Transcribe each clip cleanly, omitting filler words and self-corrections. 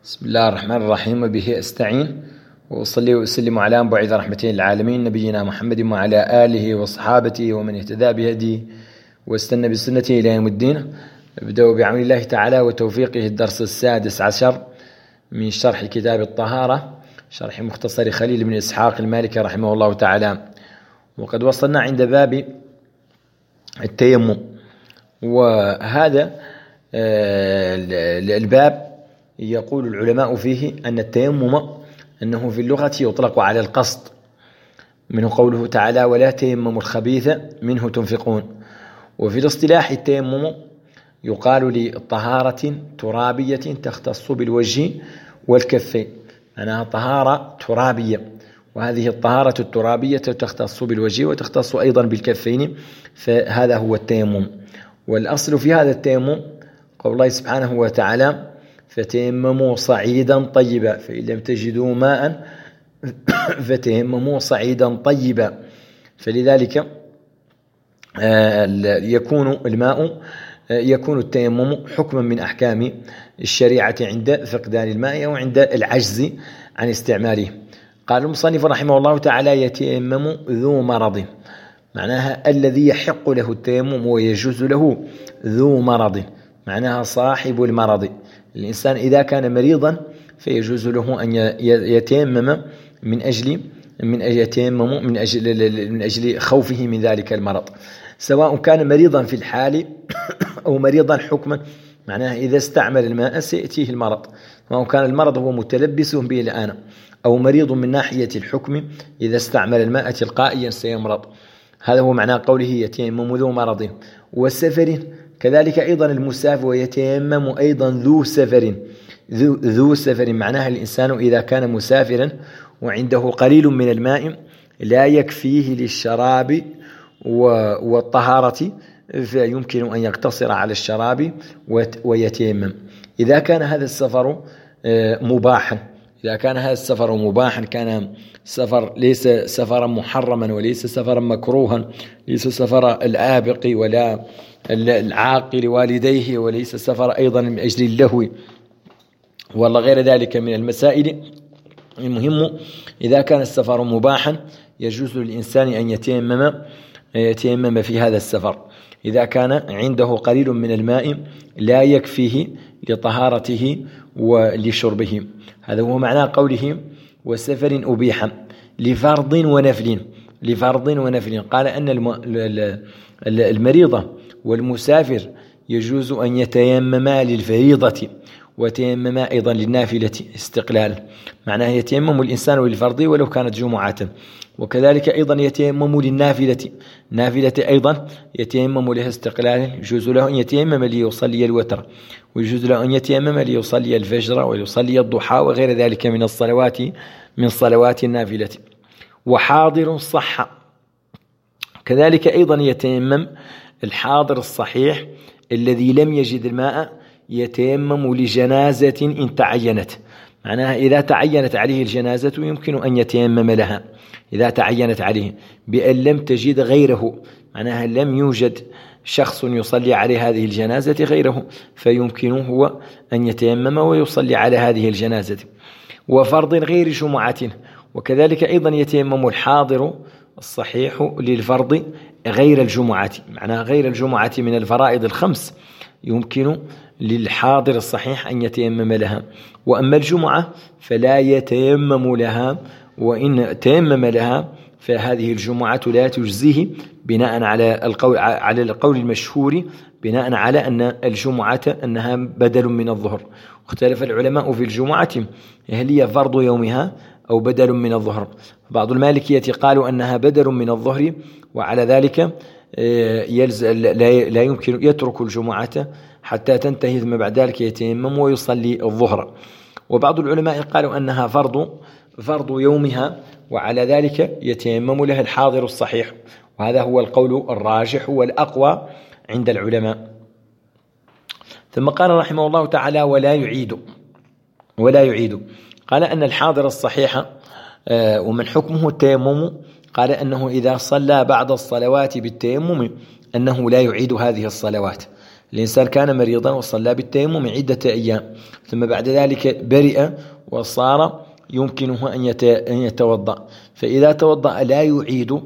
بسم الله الرحمن الرحيم، وبه أستعين، وأصلي وأسلم على بعث رحمة للعالمين نبينا محمد وعلى آله وصحابته ومن اهتدى بهديه واستنى بسنته إلى يوم الدين. نبدأ بعون الله تعالى وتوفيقه الدرس 16 من شرح كتاب الطهارة، شرح مختصر خليل بن إسحاق المالكي رحمه الله تعالى. وقد وصلنا عند باب التيمم، وهذا الباب يقول العلماء فيه أن التيمم أنه في اللغة يطلق على القصد، منه قوله تعالى ولا تيمموا الخبيث منه تنفقون. وفي الاصطلاح التيمم يقال لطهارة ترابية تختص بالوجه والكفين، معناها طهارة ترابية، وهذه الطهارة الترابية تختص بالوجه وتختص أيضا بالكفين، فهذا هو التيمم. والأصل في هذا التيمم قول الله سبحانه وتعالى فتيمموا صعيدا طيبا فإن لم تجدوا ماء فتيمموا صعيدا طيبا. فلذلك يكون التيمم حكما من أحكام الشريعة عند فقدان الماء أو عند العجز عن استعماله. قال المصنف رحمه الله تعالى يتيمم ذو مرض، معناها الذي يحق له التيمم ويجوز له ذو مرض، معناها صاحب المرض. الإنسان إذا كان مريضا فيجوز له أن يتيمم من أجل خوفه من ذلك المرض، سواء كان مريضا في الحال أو مريضا حكما، معناها إذا استعمل الماء سيأتيه المرض، سواء كان المرض هو متلبس به الآن أو مريض من ناحية الحكم، إذا استعمل الماء تلقائيا سيمرض. هذا هو معنى قوله يتيمم ذو مرض. والسفر كذلك أيضا المسافر ويتيمم أيضا ذو سفر، معناها الإنسان إذا كان مسافرا وعنده قليل من الماء لا يكفيه للشراب والطهارة، فيمكن أن يقتصر على الشراب ويتيمم. إذا كان هذا السفر مباحا، كان سفر ليس سفرا محرما وليس سفرا مكروها، ليس سفر الآبق ولا العاقل والديه، وليس سفر أيضا من أجل اللهو ولا غير ذلك من المسائل. المهم إذا كان السفر مباحا يجوز للإنسان أن يتيمم في هذا السفر إذا كان عنده قليل من الماء لا يكفيه لطهارته ولشربه. هذا هو معنى قوله وسفر أبيح لفرض ونفل. قال أن المريضة والمسافر يجوز أن يتيمما للفريضة وتيمما أيضا للنافلة استقلالا، معناه يتيمم الإنسان للفرض ولو كانت جمعة، وكذلك أيضا يتيمم للنافلة أيضا يتيمم لها استقلالا. يجوز له أن يتيمم ليصلي الوتر، ويجوز له أن يتيمم ليصلي الفجر وليصلي الضحى وغير ذلك من صلوات النافلة. وحاضر صح كذلك أيضا يتيمم الحاضر الصحيح الذي لم يجد الماء، يتيمم لجنازة إن تعينت، معناها إذا تعينت عليه الجنازة يمكن أن يتيمم لها، إذا تعينت عليه بأن لم تجد غيره، معناها لم يوجد شخص يصلي عليه هذه الجنازة غيره، فيمكنه هو أن يتيمم ويصلي على هذه الجنازة. وفرض غير جمعة، وكذلك أيضا يتيمم الحاضر الصحيح للفرض غير الجمعة، معناها غير الجمعة من الفرائض الخمس يمكن للحاضر الصحيح أن يتيمم لها. وأما الجمعة فلا يتيمم لها، وإن تيمم لها فهذه الجمعة لا تجزيه بناء على القول المشهور، بناء على أن الجمعة أنها بدل من الظهر. واختلف العلماء في الجمعة هل هي فرض يومها أو بدل من الظهر. بعض المالكية قالوا أنها بدل من الظهر، وعلى ذلك لا يمكن يترك الجمعة حتى تنتهي، ثم بعد ذلك يتيمم ويصلي الظهر. وبعض العلماء قالوا أنها فرض يومها، وعلى ذلك يتيمم لها الحاضر الصحيح، وهذا هو القول الراجح والأقوى عند العلماء. ثم قال رحمه الله تعالى ولا يعيد. قال أن الحاضر الصحيح ومن حكمه التيمم، قال أنه إذا صلى بعد الصلوات بالتيمم أنه لا يعيد هذه الصلوات، الإنسان كان مريضا وصلى بالتيمم عدة أيام، ثم بعد ذلك برئ وصار يمكنه أن يتوضأ، فإذا توضأ لا يعيد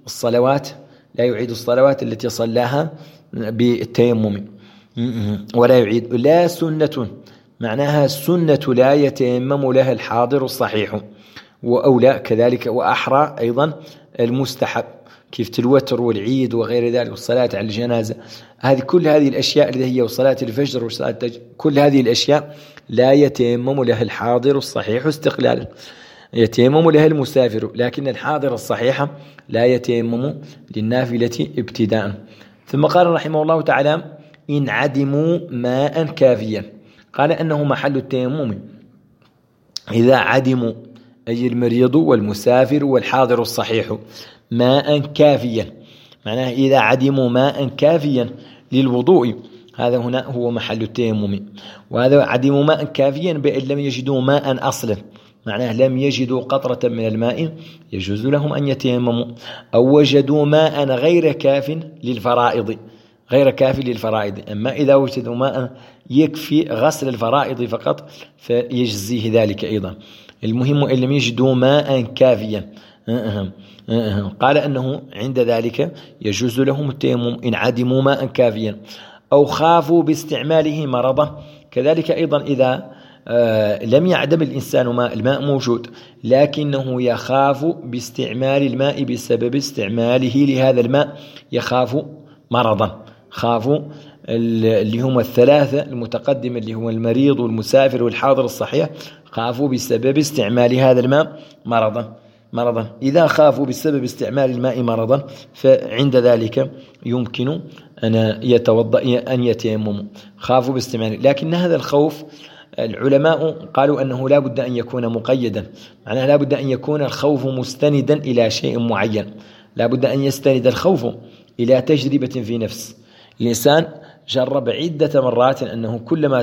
الصلوات التي صلاها بالتيمم، ولا يعيد. لا سنة، معناها السنة لا يتيمم لها الحاضر الصحيح، وأولى كذلك وأحرى أيضا المستحب، كيف الوتر والعيد وغير ذلك والصلاة على الجنازة. كل هذه الأشياء التي هي وصلاة الفجر وصلاة كل هذه الأشياء لا يتيمم لها الحاضر الصحيح استقلالا، يتيمم لها المسافر، لكن الحاضر الصحيح لا يتيمم للنافلة ابتداء. ثم قال رحمه الله تعالى: إن عدموا ماء كافيا، قال أنه محل التيمم إذا عدموا، أي المريض والمسافر والحاضر الصحيح، ماء كافيا، معناه إذا عدموا ماء كافيا للوضوء، هذا هنا هو محل التيمم. وهذا عدموا ماء كافيا بأن لم يجدوا ماء أصلا، معناه لم يجدوا قطرة من الماء يجوز لهم أن يتيمموا، أو وجدوا ماء غير كاف للفرائض، أما إذا وجدوا ماء يكفي غسل الفرائض فقط فيجزيه ذلك أيضا. المهم إن لم يجدوا ماء كافيا، قال أنه عند ذلك يجوز لهم التيمم إن عدموا ماء كافيا، أو خافوا باستعماله مرضا، كذلك أيضا إذا لم يعدم الإنسان ماء، الماء موجود لكنه يخاف باستعمال الماء بسبب استعماله لهذا الماء، يخاف مرضا، خافوا اللي هم الثلاثة المتقدمة اللي هو المريض والمسافر والحاضر الصحيح، خافوا بسبب استعمال هذا الماء مرضا. إذا خافوا بسبب استعمال الماء مرضا فعند ذلك يمكن أن يتيمموا، خافوا باستعمال. لكن هذا الخوف العلماء قالوا أنه لا بد أن يكون مقيدا، معناه لا بد أن يكون الخوف مستندا إلى شيء معين، لا بد أن يستند الخوف إلى تجربة في نفس الإنسان، جرب عدة مرات أنه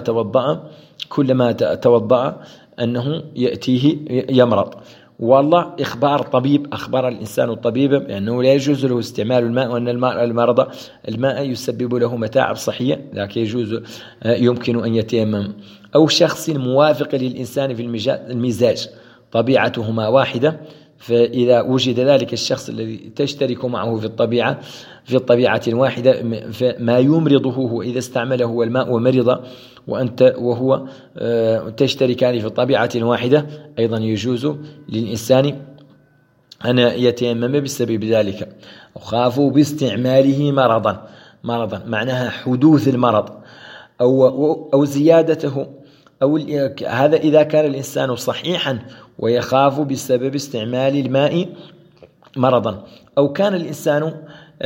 كلما توضأ أنه يأتيه يمرض، والله أخبر الإنسان الطبيب بأنه لا يجوز له استعمال الماء، وأن الماء يسبب له متاعب صحية، لكن يمكن أن يتيمم. أو شخص موافق للإنسان في المزاج طبيعتهما واحدة، فإذا وجد ذلك الشخص الذي تشترك معه في الطبيعة الواحدة فما يمرضه هو إذا استعمله هو الماء ومرض وأنت وهو تشتركان في الطبيعة واحدة، أيضا يجوز للإنسان أن يتيمم بسبب ذلك. وخافوا باستعماله مرضا معناها حدوث المرض أو زيادته، أو هذا إذا كان الإنسان صحيحا ويخاف بسبب استعمال الماء مرضا، أو كان الإنسان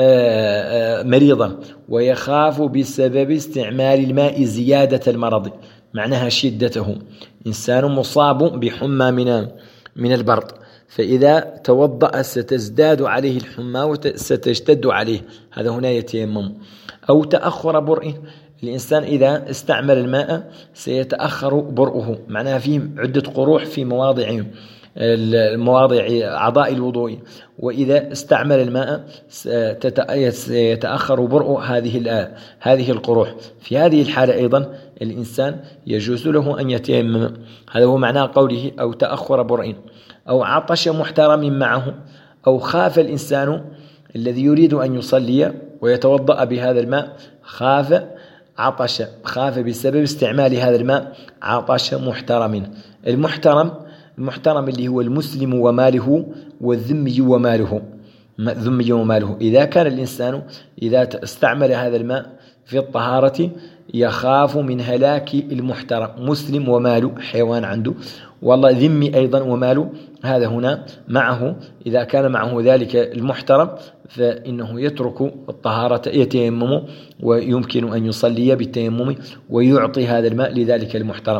مريضا ويخاف بسبب استعمال الماء زيادة المرض، معناها شدته، إنسان مصاب بحمى من البرد، فإذا توضأ ستزداد عليه الحمى وستشتد عليه، هذا هنا يتيمم. أو تأخر برئه، الإنسان إذا استعمل الماء سيتأخر برؤه، معناها فيه عدة قروح في مواضع أعضاء الوضوء، وإذا استعمل الماء سيتأخر برؤ هذه القروح، في هذه الحالة أيضا الإنسان يجوز له أن يتيمم. هذا هو معنى قوله أو تأخر برء. أو عطش محترم معه، أو خاف الإنسان الذي يريد أن يصلي ويتوضأ بهذا الماء، خاف بسبب استعمال هذا الماء عطش محترم. المحترم اللي هو المسلم وماله، والذمي وماله. إذا كان الإنسان إذا استعمل هذا الماء في الطهارة يخاف من هلاك المحترم، مسلم وماله حيوان عنده، والله ذمي أيضا وماله، هذا هنا معه، إذا كان معه ذلك المحترم فإنه يترك الطهارة يتيمم، ويمكن أن يصلي بالتيمم ويعطي هذا الماء لذلك المحترم.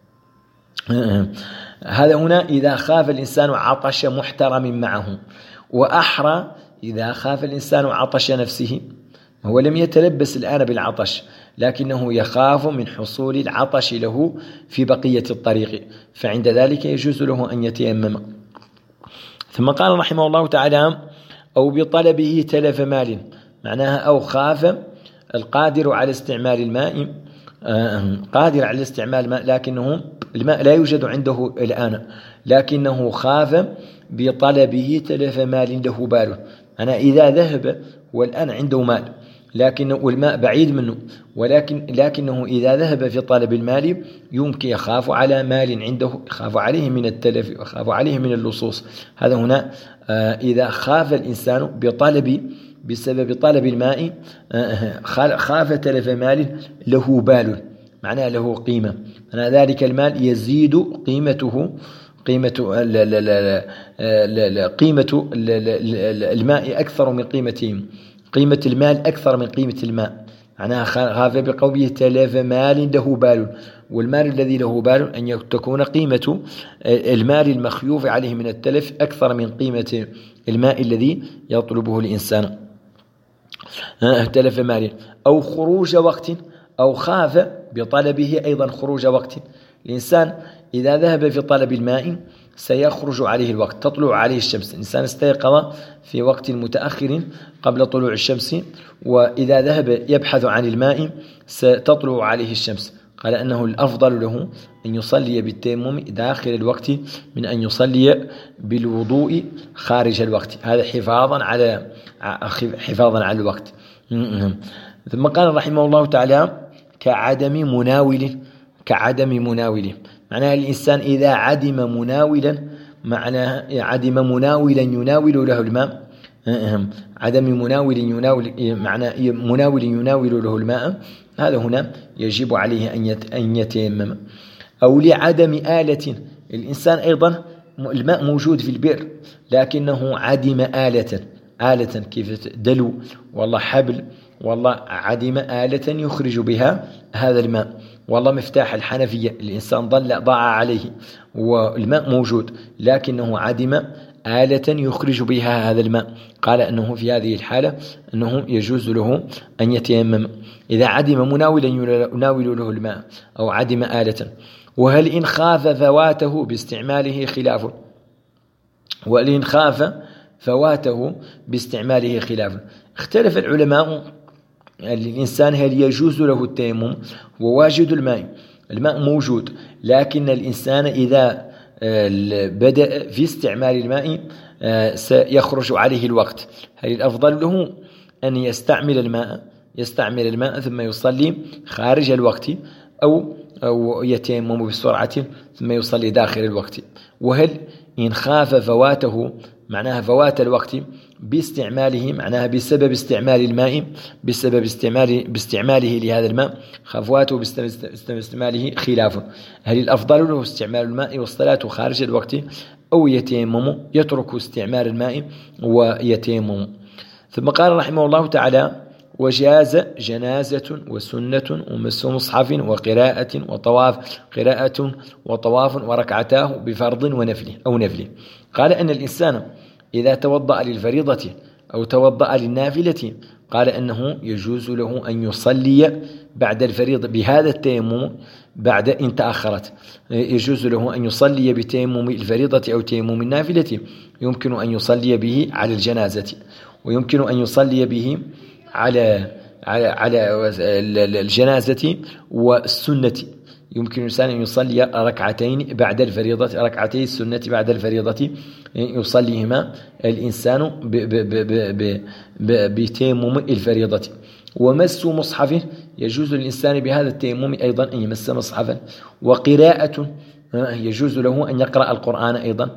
هذا هنا إذا خاف الإنسان عطش محترم معه. وأحرى إذا خاف الإنسان عطش نفسه، هو لم يتلبس الآن بالعطش لكنه يخاف من حصول العطش له في بقية الطريق، فعند ذلك يجوز له أن يتيمم. ثم قال رحمه الله تعالى: أو بطلبه تلف مال، معناها أو خاف القادر على استعمال الماء قادر على استعمال الماء، لكنه الماء لا يوجد عنده الآن، لكنه خاف بطلبه تلف مال له باله. أنا إذا ذهب والآن عنده مال والماء بعيد منه، لكنه إذا ذهب في طلب المال يمكن يخاف على مال عنده، يخاف عليه من التلف ويخاف عليه من اللصوص. هذا هنا إذا خاف الإنسان بسبب طلب الماء خاف تلف مال له بال، معناه له قيمة، ذلك المال يزيد قيمة الماء أكثر من قيمة المال أكثر من قيمة الماء. معناها خاف بقوله تلف مال له بال، والمال الذي له بال أن تكون قيمة المال المخيوف عليه من التلف أكثر من قيمة الماء الذي يطلبه الإنسان. تلف مال أو خروج وقت، أو خاف بطلبه أيضا خروج وقت. الإنسان إذا ذهب في طلب الماء سيخرج عليه الوقت، تطلع عليه الشمس. الإنسان استيقظ في وقت متأخر قبل طلوع الشمس، وإذا ذهب يبحث عن الماء ستطلع عليه الشمس. قال أنه الأفضل له أن يصلي بالتيمم داخل الوقت من أن يصلي بالوضوء خارج الوقت، هذا حفاظا على الوقت. ثم قال رحمه الله تعالى كعدم مناوله، معناها الإنسان إذا عدم مناولا، معناها عدم مناولا يناول له الماء، عدم مناول يناول له الماء، هذا هنا يجب عليه أن يتيمم. أو لعدم آلة، الإنسان أيضا الماء موجود في البئر لكنه عدم آلة كيف دلو والله حبل، والله عدم آلة يخرج بها هذا الماء، والله مفتاح الحنفية الإنسان ضاع عليه والماء موجود لكنه عدم آلة يخرج بها هذا الماء. قال أنه في هذه الحالة أنه يجوز له أن يتيمم إذا عدم مناولا يناول له الماء أو عدم آلة. وهل إن خاف فواته باستعماله خلاف، وإن خاف فواته باستعماله خلاف. اختلف العلماء الإنسان هل يجوز له التيمم وواجد الماء موجود، لكن الإنسان إذا بدأ في استعمال الماء سيخرج عليه الوقت، هل الأفضل له أن يستعمل الماء ثم يصلي خارج الوقت، أو يتيمم بسرعة ثم يصلي داخل الوقت؟ وهل إن خاف فواته، معناها فوات الوقت باستعماله، معناها بسبب استعمال الماء، باستعماله لهذا الماء، خفواته باستعماله خلاف، هل الأفضل له استعمال الماء والصلاة خارج الوقت، أو يترك استعمال الماء ويتيمم؟ ثم قال رحمه الله تعالى وجاز جنازة وسنة ومس مصحف قراءة وطواف وركعتاه بفرض ونفله أو نفله. قال أن الإنسان إذا توضأ للفريضة أو توضأ للنافلة، قال أنه يجوز له أن يصلي بعد الفريضة بهذا التيمم بعد إن تأخرت، يجوز له أن يصلي بتيمم الفريضة أو تيمم النافلة، يمكن أن يصلي به على الجنازة، ويمكن أن يصلي به على الجنازة والسنة. يمكن الإنسان أن يصلي ركعتين بعد الفريضة، ركعتي السنة بعد الفريضة يصليهما الإنسان بتيمم الفريضة. ومس مصحفه، يجوز للإنسان بهذا التيمم أيضا أن يمس مصحفا. وقراءة، يجوز له أن يقرأ القرآن أيضا.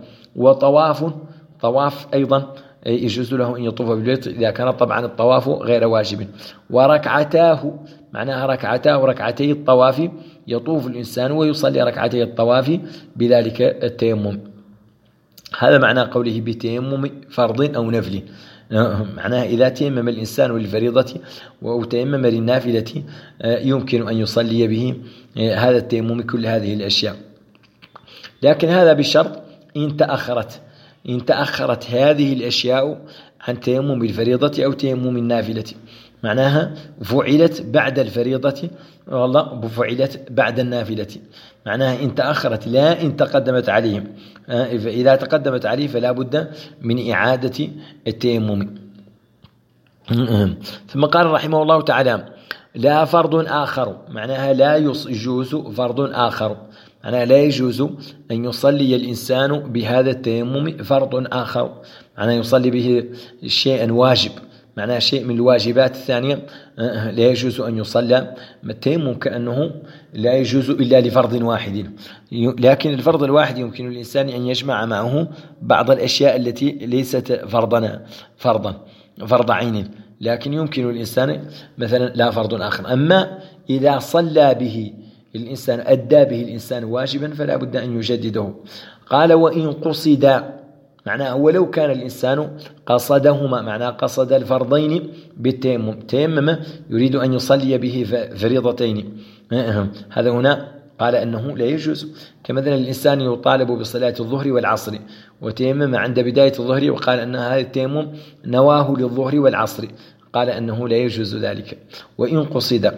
طواف أيضا يجوز له أن يطوف بالبيت إذا كان طبعا الطواف غير واجب. وركعتاه، معناها ركعتي الطواف، يطوف الإنسان ويصلي ركعتي الطواف بذلك التيمم. هذا معنى قوله بتيمم فرض أو نفل، معناها إذا تيمم الإنسان للفريضة أو تيمم للنافلة يمكن أن يصلي به هذا التيمم كل هذه الأشياء، لكن هذا بشرط إن تأخرت هذه الأشياء عن تيمم الفريضة أو تيمم النافلة، معناها فعلت بعد الفريضة والله فعلت بعد النافلة، معناها إن تأخرت لا إن تقدمت عليهم، إذا تقدمت عليه فلا بد من إعادة التيمم. ثم قال رحمه الله تعالى لا فرض آخر، معناها لا يجوز فرض آخر، معناها لا يجوز أن يصلي الإنسان بهذا التيمم فرض آخر، معناها يصلي به شيئا واجب، معناها شيء من الواجبات الثانية لا يجوز أن يصلى التيمم، كأنه لا يجوز إلا لفرض واحد. لكن الفرض الواحد يمكن للإنسان أن يجمع معه بعض الأشياء التي ليست فرض عين، لكن يمكن الإنسان مثلا لا فرض آخر. أما إذا صلى به الإنسان أدى به الإنسان واجبا فلا بد أن يجدده. قال وإن قصد، معناه ولو كان الإنسان قصدهما، معناه قصد الفرضين بالتيمم، تيمم يريد أن يصلي به فريضتين، هذا هنا قال أنه لا يجوز. كمثلا الإنسان يطالب بصلاة الظهر والعصر وتيمم عند بداية الظهر وقال أن هذا التيمم نواه للظهر والعصر، قال أنه لا يجوز ذلك وإن قصد.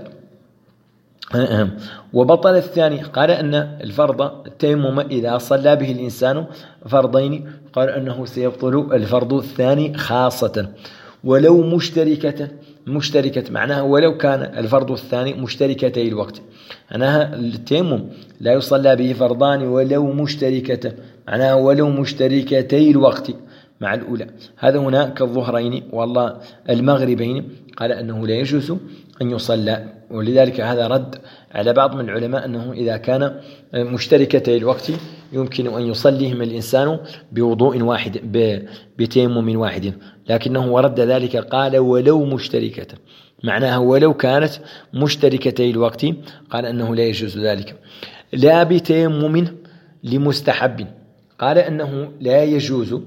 وبطل الثاني، قال أن الفرض التيمم إذا صلى به الإنسان فرضين قال أنه سيبطل الفرض الثاني خاصة ولو مشتركة، معناها ولو كان الفرض الثاني مشتركتي الوقت، معناها التيمم لا يصلى به فرضان ولو مشتركة، معناها ولو مشتركتي الوقت مع الأولى. هذا هنا كالظهرين والله المغربين، قال أنه لا يجوز أن يصلى. ولذلك هذا رد على بعض من العلماء أنه إذا كان مشتركتي الوقت يمكن أن يصليهم الإنسان بوضوء واحد بتيمم واحد، لكنه ورد ذلك قال ولو مشتركة، معناها ولو كانت مشتركتي الوقت قال أنه لا يجوز ذلك. لا بتيمم لمستحب، قال أنه لا يجوز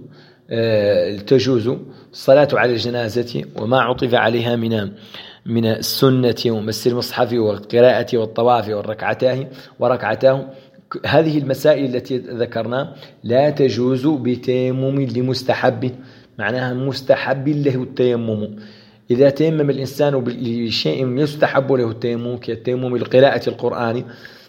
تجوز الصلاة على الجنازة وما عطف عليها من السنة ومس المصحف والقراءة والطواف وركعتاه. هذه المسائل التي ذكرنا لا تجوز بتيمم لمستحب، معناها مستحب له التيمم. إذا تيمم الإنسان بشيء يستحب له التيمم كالتيمم لقراءة القرآن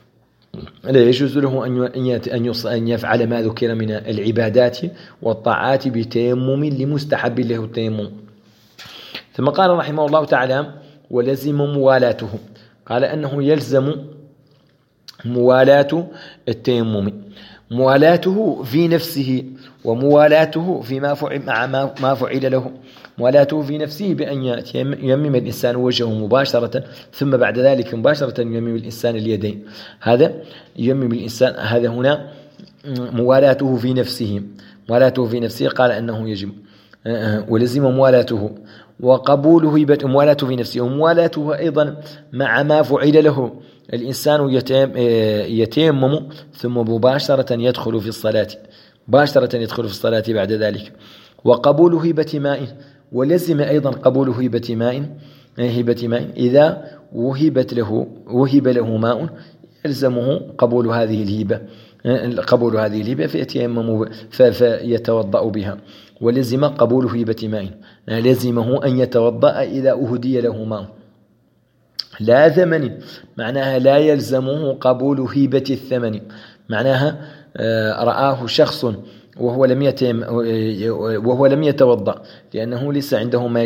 لا يجوز له أن يفعل ما ذكر من العبادات والطاعات بتيمم لمستحب له التيمم. ثم قال رحمه الله تعالى ولزم موالاته، قال أنه يلزم موالاة التيمم، موالاته في نفسه وموالاته مع ما فعل له. موالاته في نفسه بأن يمم الإنسان وجهه مباشرة ثم بعد ذلك مباشرة يمم الإنسان اليدين، هذا يمم الإنسان، هذا هنا موالاته في نفسه. موالاته في نفسه قال أنه يجب ولزم موالاته وقبول هبة موالاته في نفسه، وموالاته أيضا مع ما فعل له. الإنسان يتيمم ثم مباشرة يدخل في الصلاة بعد ذلك. وقبول هبة ماء، ولزم أيضا قبول هبة ماء إذا وهب له ماء يلزمه قبول هذه الهبة فيتيمم فيتوضأ بها. ولزم قبول هبة ماء، لزمه أن يتوضأ إذا أهدي له ماء لا ثمن، معناها لا يلزمه قبول هبة الثمن، معناها رآه شخص وهو لم يتوضأ لأنه ليس عنده ما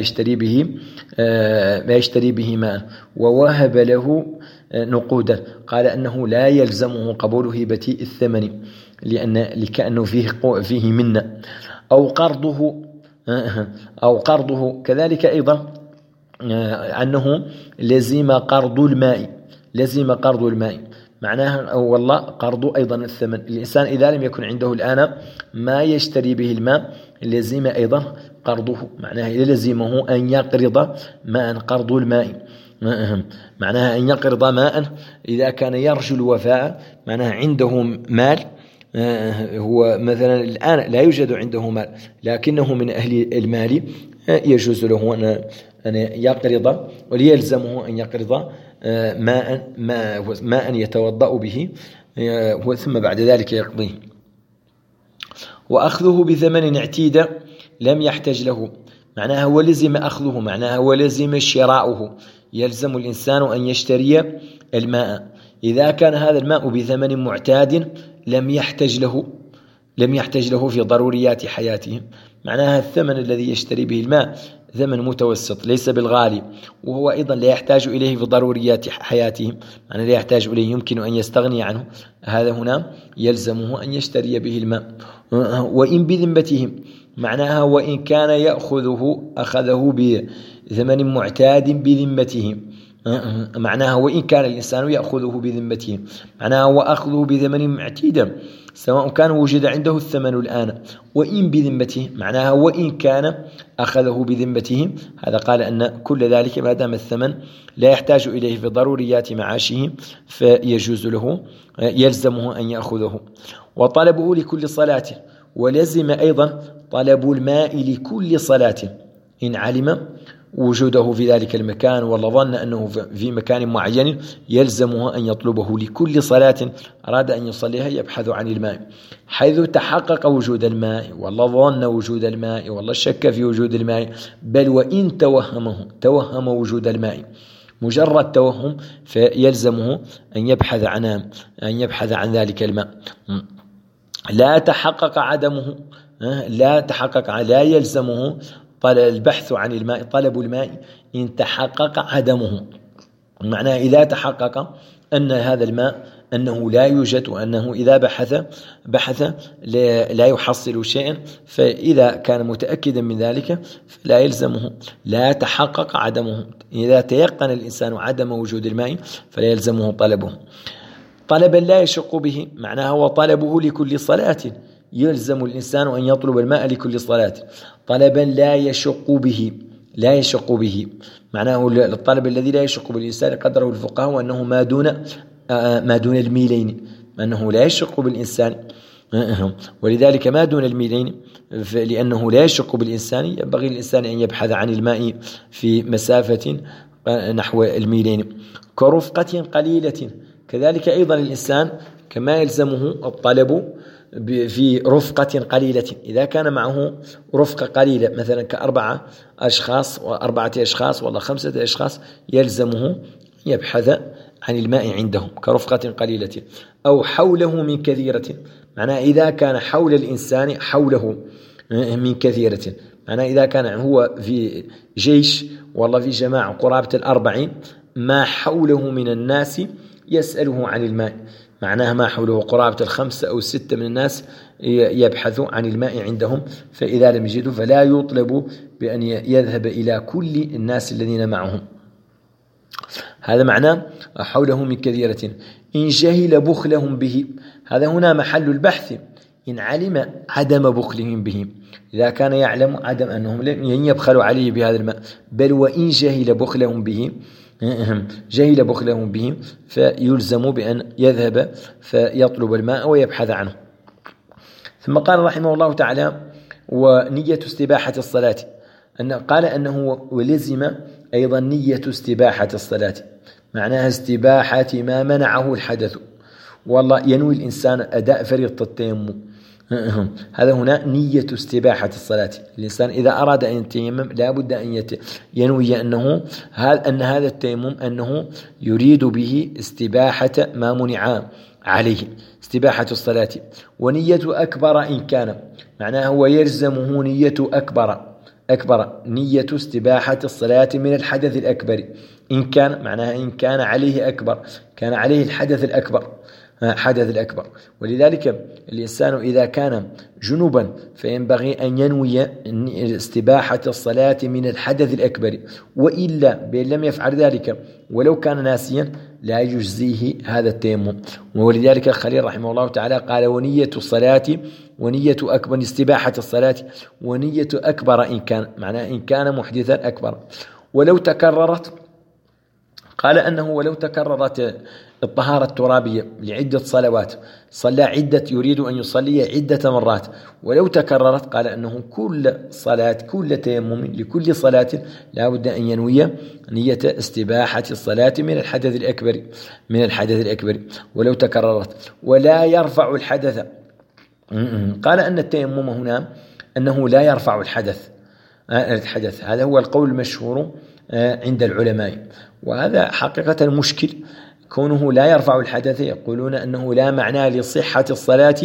يشتري به ماء ووهب له نقودا، قال أنه لا يلزمه قبول هبة الثمن لكأنه فيه منة. أو قرضه كذلك أيضا أنه لزم قرض الماء، معناها والله قرض أيضا الثمن. الإنسان إذا لم يكن عنده الآن ما يشتري به الماء لزم أيضا قرضه، معناها لزمه أن يقرض ماء، قرض الماء معناها أن يقرض ماء إذا كان يرجو الوفاء، معناها عنده مال، هو مثلا الآن لا يوجد عنده مال لكنه من أهل المال، يجوز له أن يقرض وليلزمه أن يقرض ماء يتوضأ به ثم بعد ذلك يقضيه. وأخذه بثمن اعتيد لم يحتج له، معناها ولزم أخذه، معناها ولزم شراؤه، يلزم الإنسان أن يشتري الماء إذا كان هذا الماء بثمن معتاد لم يحتج له، لم يحتج له في ضروريات حياتهم. معناها الثمن الذي يشتري به الماء ثمن متوسط ليس بالغالي، وهو أيضا لا يحتاج إليه في ضروريات حياتهم، معناه لا يحتاج إليه، يمكن أن يستغني عنه. هذا هنا يلزمه أن يشتري به الماء. وإن بذمتهم، معناها وإن كان أخذه بثمن معتاد بذمتهم، معناها وإن كان الإنسان يأخذه بذمته، معناها وأخذه بثمن معتيدا سواء كان وجد عنده الثمن الآن. وإن بذمته، معناها وإن كان أخذه بذمته، هذا قال أن كل ذلك ما دام الثمن لا يحتاج إليه في ضروريات معاشه فيجوز له، يلزمه أن يأخذه. وطلبه لكل صلاة، ولزم أيضا طلب الماء لكل صلاة إن علم وجوده في ذلك المكان ولا ظن أنه في مكان معين، يلزمه أن يطلبه لكل صلاة أراد أن يصليها، يبحث عن الماء حيث تحقق وجود الماء ولا ظن وجود الماء ولا شك في وجود الماء، بل وإن توهم وجود الماء مجرد توهم فيلزمه أن يبحث عن ذلك الماء. لا تحقق عدمه، لا يلزمه البحث عن الماء، طلب الماء إن تحقق عدمه، معناه إذا تحقق أن هذا الماء أنه لا يوجد، وأنه إذا بحث لا يحصل شيئا، فإذا كان متأكدا من ذلك فلا يلزمه. لا تحقق عدمه، إذا تيقن الإنسان عدم وجود الماء فلا يلزمه طلبه. طلبا لا يشق به، معناها وطلبه لكل صلاة، يلزم الإنسان أن يطلب الماء لكل صلاة. طلبا لا يشق به، معناه الطلب الذي لا يشق بالإنسان قدره الفقهاء وأنه ما دون الميلين، أنه لا يشق بالإنسان، ولذلك ما دون الميلين لأنه لا يشق بالإنسان ينبغي الإنسان أن يبحث عن الماء في مسافة نحو الميلين. كرفقة قليلة، كذلك أيضا الإنسان كما يلزمه الطلب في رفقة قليلة، إذا كان معه رفقة قليلة مثلا كأربعة أشخاص وأربعة أشخاص ولا 5 أشخاص، يلزمه يبحث عن الماء عندهم كرفقة قليلة. أو حوله من كثيرة، معناه إذا كان حول الإنسان حوله من كثيرة، معناه إذا كان هو في جيش والله في جماعة قرابة 40، ما حوله من الناس يسأله عن الماء، معناها ما حوله قرابة 5 أو 6 من الناس يبحث عن الماء عندهم، فإذا لم يجدوا فلا يطلب بأن يذهب إلى كل الناس الذين معهم. هذا معناه حوله من كثيرة. إن جهل بخلهم به، هذا هنا محل البحث، إن علم عدم بخلهم به، إذا كان يعلم عدم أنهم لم يبخلوا عليه بهذا الماء، بل وإن جهل بخلهم به فيلزم بأن يذهب فيطلب الماء ويبحث عنه. ثم قال رحمه الله تعالى: ونية استباحة الصلاة، قال أنه ولزم أيضا نية استباحة الصلاة، معناها استباحة ما منعه الحدث، والله ينوي الإنسان أداء فريضة التيمم، هذا هنا نية استباحة الصلاة. الإنسان إذا أراد أن يتيمم لا بد أن ينوي أن هذا التيمم أنه يريد به استباحة ما منع عليه، استباحة الصلاة. ونية أكبر إن كان، معناه هو يلزمه نية أكبر نية استباحة الصلاة من الحدث الأكبر إن كان، معناها إن كان عليه أكبر، كان عليه الحدث الأكبر. ولذلك الإنسان إذا كان جنوبا فينبغي أن ينوي استباحة الصلاة من الحدث الأكبر، وإلا بأن لم يفعل ذلك ولو كان ناسيا لا يجزيه هذا التيمم. ولذلك الخليل رحمه الله تعالى قال: ونية الصلاة ونية أكبر استباحة الصلاة ونية أكبر إن كان، معناه إن كان محدثا أكبر. ولو تكررت، قال أنه ولو تكررت الطهارة الترابية لعدة صلوات، صلى يريد أن يصلي عدة مرات، ولو تكررت قال أنه كل تيمم لكل صلاة لا بد أن ينوي نية استباحة الصلاة من الحدث الأكبر ولو تكررت. ولا يرفع الحدث، قال أن التيمم هنا أنه لا يرفع الحدث، هذا هو القول المشهور عند العلماء، وهذا حقيقة مشكل، كونه لا يرفع الحدث، يقولون أنه لا معنى لصحة الصلاة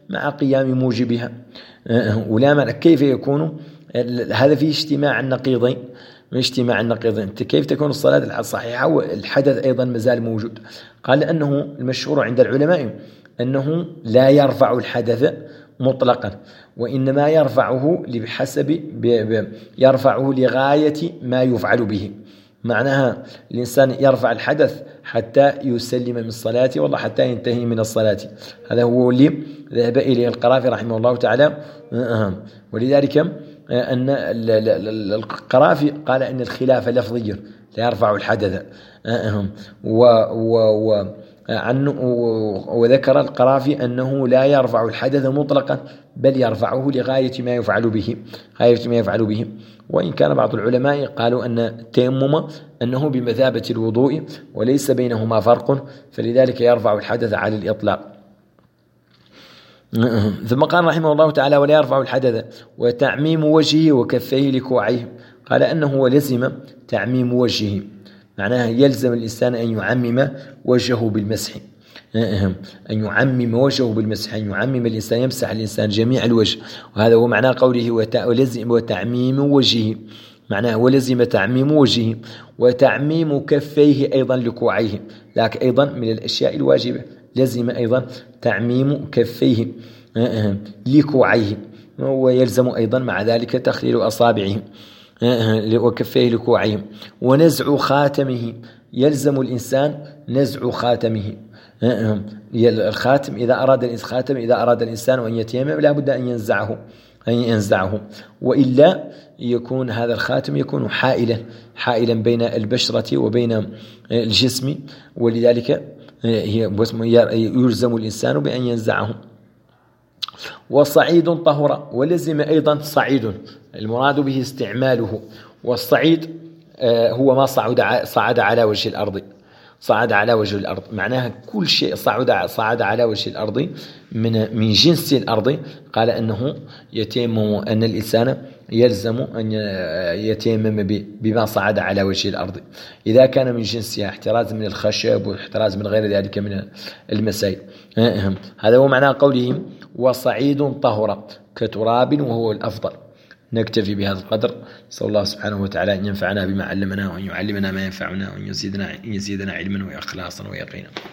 مع قيام موجبها. ولا معنى كيف يكون هذا فيه اجتماع النقيضين. أنت كيف تكون الصلاة الصحيحة والحدث أيضا مازال موجود؟ قال أنه المشهور عند العلماء أنه لا يرفع الحدث مطلقا، وإنما يرفعه يرفعه لغاية ما يفعل به. معناها الإنسان يرفع الحدث حتى يسلم من الصلاة، والله حتى ينتهي من الصلاة. هذا هو اللي ذهب إليه القرافي رحمه الله تعالى. ولذلك أن القرافي قال أن الخلاف لفظي لا يرفع الحدث، وذكر القرافي أنه لا يرفع الحدث مطلقا، بل يرفعه لغاية ما يفعل به. وإن كان بعض العلماء قالوا أن التيمم أنه بمثابة الوضوء وليس بينهما فرق، فلذلك يرفع الحدث على الإطلاق. ثم قال رحمه الله تعالى: ولا يرفع الحدث وتعميم وجهه وكفيه لكوعيه. قال أنه لزم تعميم وجهه، معناها يلزم الإنسان أن يعمم وجهه بالمسح، أن يعمم الإنسان، يمسح الإنسان جميع الوجه. وهذا هو معنى قوله ولزم وتعميم وجهه، معناه ولزم تعميم وجهه وتعميم كفيه أيضا لكوعيه. لكن أيضا من الأشياء الواجبة لزم أيضا تعميم كفيه لكوعيه، ويلزم أيضا مع ذلك تخليل أصابعه وكفيه لكوعيه. ونزع خاتمه، يلزم الإنسان نزع خاتمه. الخاتم إذا أراد الإنسان أن يتيمم لا بد أن ينزعه، وإلا يكون هذا الخاتم يكون حائلا بين البشرة وبين الجسم، ولذلك يلزم الإنسان بأن ينزعه. وصعيد طهر، ولزم أيضا صعيد، المراد به استعماله. والصعيد هو ما صعد على وجه الأرض، معناها كل شيء صعد على وجه الأرض من جنس الأرض. قال أنه يتيمم، أن الإنسان يلزم أن يتيمم بما صعد على وجه الأرض إذا كان من جنسها، احتراز من الخشب واحتراز من غير ذلك من المسائل. هذا هو معنى قولهم وصعيد طهر كتراب وهو الأفضل. نكتفي بهذا القدر. نسأل الله سبحانه وتعالى أن ينفعنا بما علمنا، وأن يعلمنا ما ينفعنا، وأن يزيدنا علما وإخلاصا ويقينا.